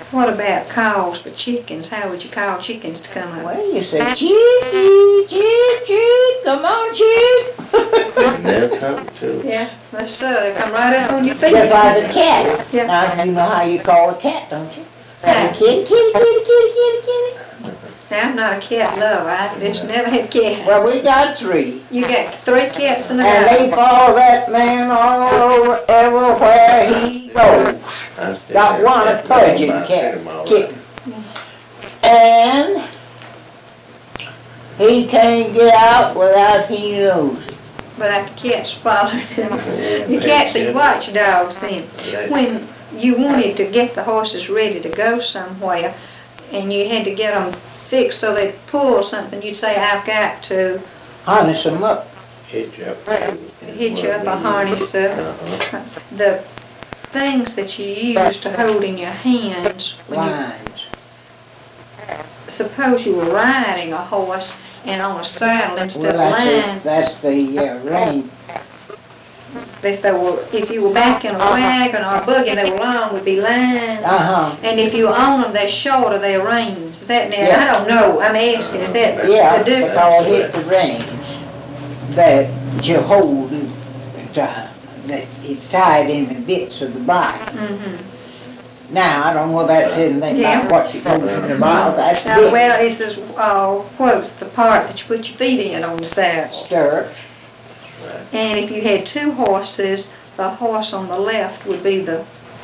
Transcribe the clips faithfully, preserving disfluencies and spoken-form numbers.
What about calls for chickens? How would you call chickens to come up? Well, you say, chickie, chick, chick, come on, chick. And they'll come to us. Yeah, that's so. They come right up on your feet. Just like a cat. Yeah. Now, you know how you call a cat, don't you? Yeah. Kitty, kitty, kitty, kitty, kitty, kitty. Now, I'm not a cat lover. I've just never had cats. Well, we got three. You got three cats in the And house. they follow that man all over everywhere he goes. I still Got have one a that dog fudging by cat, them all kitten. right. And he can't get out without he knows it. But the cats following him. Yeah, The cats are yeah. watchdogs then. Yeah. When you wanted to get the horses ready to go somewhere, and you had to get them fixed so they'd pull something, you'd say, I've got to Harness them up. Hitch up. hitch up a harness up. Uh-huh. The things that you use to hold in your hands, when you, Lines. suppose you were riding a horse and on a saddle instead Well, of that's, it. lines, that's the uh, rein. if they were, if you were back in a wagon or a buggy and they were long, would be lines. Uh-huh. And if you own them, they're shorter, they're reins. Is that now? Yeah. I don't know. I'm asking. Is that Yeah, the difference? because it's the rein that you hold, it, uh, that it's tied in the bits of the bike. Mm-hmm. Now, I don't know if that's anything Yeah. about what's it goes in the mouth, that's the Now, bit. well, it's this, uh, what's the part that you put your feet in on the saddle? Stirrup. And if you had two horses, the horse on the left would be the,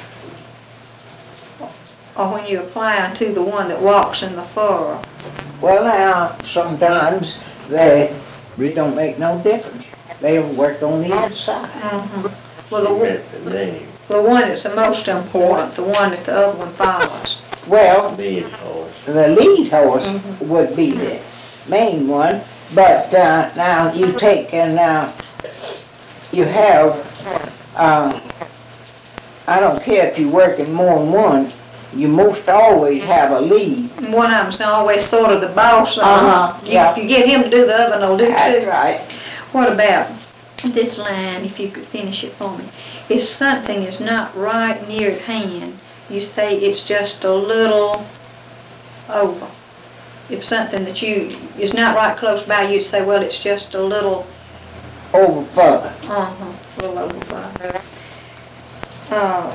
or when you apply to the one that walks in the furrow. Well, now, sometimes they, it don't make no difference. They'll work on the other side. Mm-hmm. Well, the, You one- meant the name, the one that's the most important, the one that the other one follows. Well, lead horse. the lead horse Mhm. would be the main one, but uh, now you take and uh, you have, uh, I don't care if you're working more than one, you most always have a lead. And one of them's always sort of the boss. on Uh-huh, it. You- yeah. If you get him to do the other, they'll do That's too. right. What about this line, if you could finish it for me? If something is not right near at hand, you say it's just a little over. If something that you is not right close by, you'd say, well, it's just a little, Over further. uh-huh, a little over by. Uh,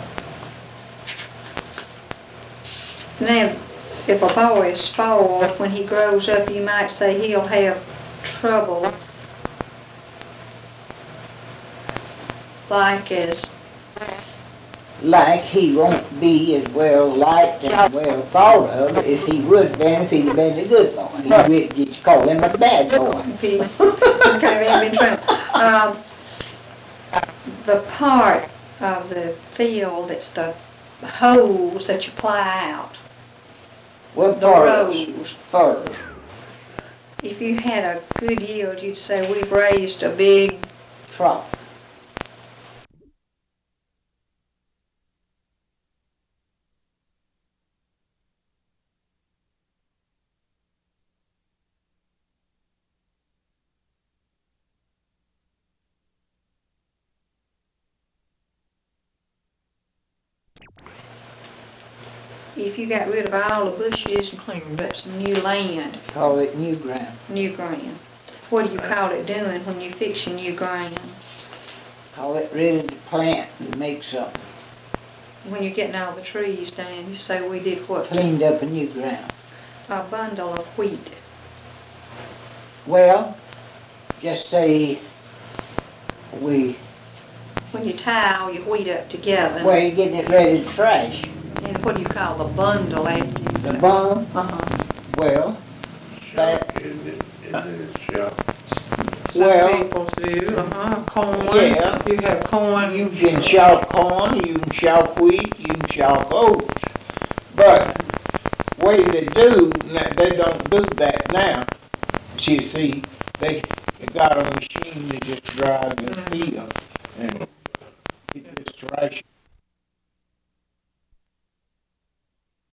now, if a boy is spoiled, when he grows up, you might say he'll have trouble, like as, Like he won't be as well liked and well thought of as he would been if he'd have been a good boy. He would just call him a bad boy. if he kind of in trouble. Um, the part of the field that's the holes that you ply out, Well, the furrows, rows. furrows. If you had a good yield, you'd say we've raised a big, Trough. if you got rid of all the bushes and cleared up some new land, Call it new ground. new ground. What do you call it doing when you fix your new ground? Call it ready to plant and make something. When you're getting all the trees down, you say we did what? Cleaned up a new ground. A bundle of wheat. Well, just say we, When you tie all your wheat up together. well, you're getting it ready to thrash. And what do you call the bundle after you? The bone, Uh-huh. well, Shock, isn't it, isn't it shock? Some Well, people do, uh-huh, corn. yeah. You have corn. you can shock corn, you can shock wheat, you can shock oats. But way they do, n- they don't do that now. You see, they got a machine that just drives and feed them, and it just thrash